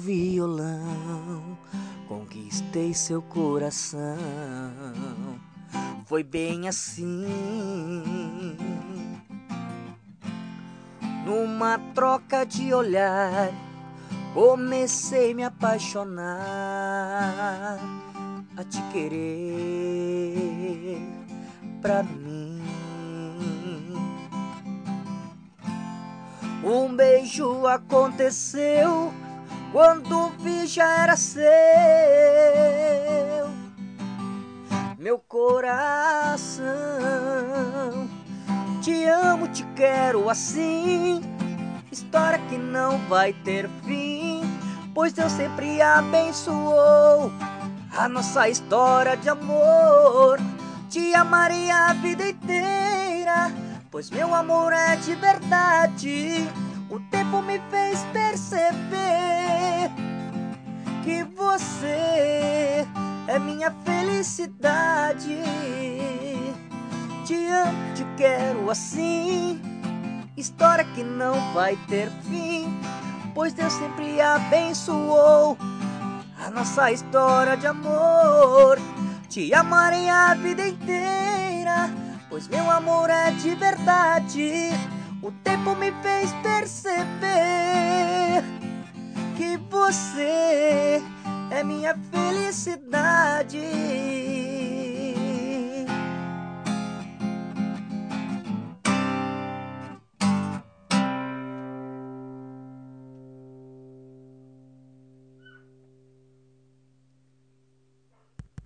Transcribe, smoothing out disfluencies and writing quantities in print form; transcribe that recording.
violão, conquistei seu coração. Foi bem assim, numa troca de olhar, comecei a me apaixonar, a te querer pra mim. Um beijo aconteceu, quando vi já era seu. Meu coração, te amo, te quero assim. História que não vai ter fim, pois Deus sempre abençoou a nossa história de amor. Te amarei a vida inteira, pois meu amor é de verdade. O tempo me fez perceber que você é minha felicidade. Te amo, te quero assim. História que não vai ter fim, pois Deus sempre abençoou a nossa história de amor. Te amarei a vida inteira, pois meu amor é de verdade. O tempo me fez perceber que você é minha felicidade.